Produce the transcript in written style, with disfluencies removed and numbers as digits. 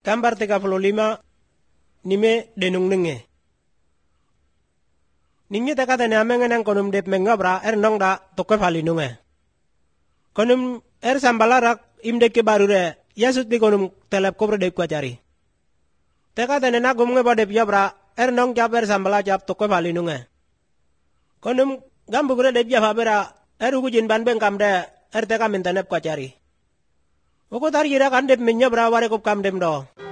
Gambar 35 nime denung nenge. Ningi teka tane amengen konum dep mengabra nong da tokwe falinunge. Konum sambalarak imdek ke barure yasut di konum telep kobre dep kwajari. Teka tane nagum nge bodep yabra nong jap sambala jap tokwe falinunge. Konum gambugre dep jafabera ugujin ban bengkam de teka mintanep kwajari. Oko tar yira kan dep minyabra ware kop kam dem do.